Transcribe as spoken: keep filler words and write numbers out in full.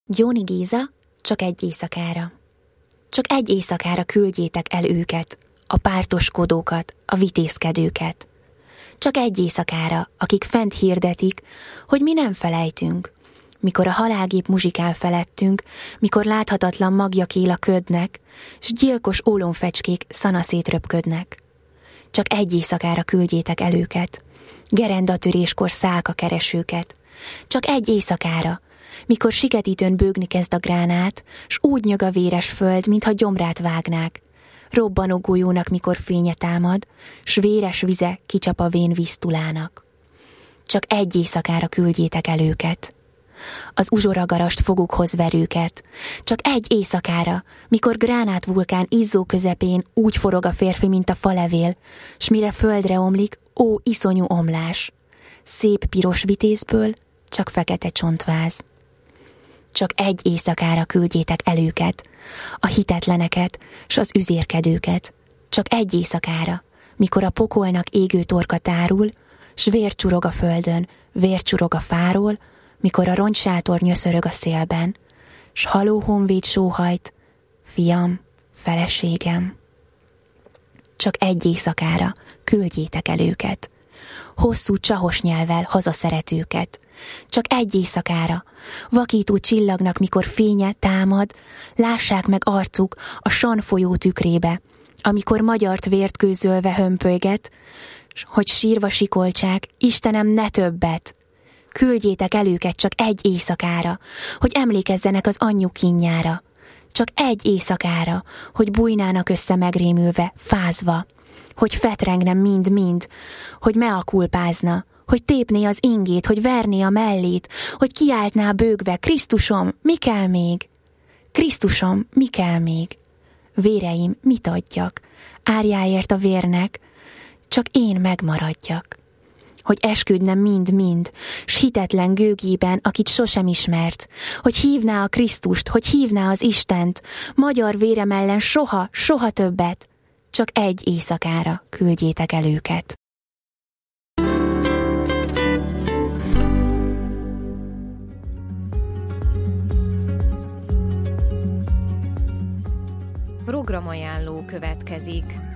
Gyóni Géza, csak egy éjszakára. Csak egy éjszakára küldjétek el őket, a pártoskodókat, a vitézkedőket. Csak egy éjszakára, akik fent hirdetik, hogy mi nem felejtünk, mikor a halálgép muzsikál felettünk, mikor láthatatlan magjak él a ködnek, s gyilkos ólomfecskék szanaszét röpködnek. Csak egy éjszakára küldjétek el őket, gerendatöréskor szálka keresőket. Csak egy éjszakára, mikor siketítőn bőgni kezd a gránát, s úgy nyög a véres föld, mintha gyomrát vágnák. Robbanó golyónak, mikor fénye támad, s véres vize kicsap a vén víztulának. Csak egy éjszakára küldjétek el őket, az uzsoragarast fogukhoz verőket. Csak egy éjszakára, mikor gránátvulkán izzó közepén úgy forog a férfi, mint a falevél, s mire földre omlik, ó, iszonyú omlás. Szép piros vitézből csak fekete csontváz. Csak egy éjszakára küldjétek el őket, a hitetleneket s az üzérkedőket. Csak egy éjszakára, mikor a pokolnak égő torka tárul, s vér csurog a földön, vér csurog a fáról, mikor a rongysátor nyöszörög a szélben, s haló honvéd sóhajt, fiam, feleségem. Csak egy éjszakára küldjétek el őket, hosszú csahos nyelvvel hazaszeretőket. Csak egy éjszakára, vakító csillagnak, mikor fénye támad, lássák meg arcuk a San folyó tükrébe, amikor magyart vért gőzölve hömpölyget, hogy sírva sikolcsák, Istenem, ne többet! Küldjétek el őket csak egy éjszakára, hogy emlékezzenek az anyjuk kínjára. Csak egy éjszakára, hogy bújnának össze megrémülve, fázva, hogy fetrengnem mind-mind, hogy meakulpázna, hogy tépné az ingét, hogy verné a mellét, hogy kiáltná bőgve, Krisztusom, mi kell még? Krisztusom, mi kell még? Véreim, mit adjak? Árjáért a vérnek, csak én megmaradjak. Hogy esküdne mind-mind, s hitetlen gőgében, akit sosem ismert, hogy hívná a Krisztust, hogy hívná az Istent, magyar vérem ellen soha, soha többet, csak egy éjszakára küldjétek el őket. Programajánló következik.